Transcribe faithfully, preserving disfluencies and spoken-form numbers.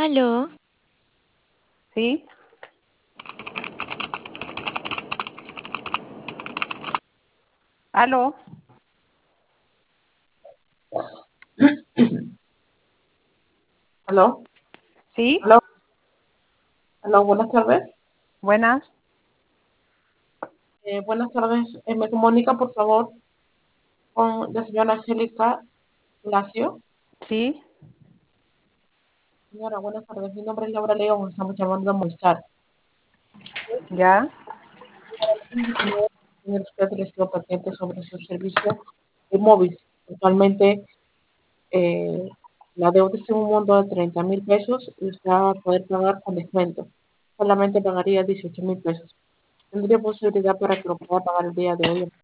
Aló, Sí, aló, Aló, sí, aló, aló, buenas tardes. buenas, Eh, buenas tardes. Eh, me comunica, por favor, con la señora Angélica Lacio. sí, Señora, buenas tardes. Mi nombre es Laura León. Estamos llamando a Movistar. ya, Señor, usted recibió patente sobre su servicio de móvil. Actualmente, eh, la deuda es en un monto de treinta mil pesos y usted va a poder pagar con descuento. Solamente pagaría dieciocho mil pesos. ¿Tendría posibilidad para que lo pueda pagar el día de hoy?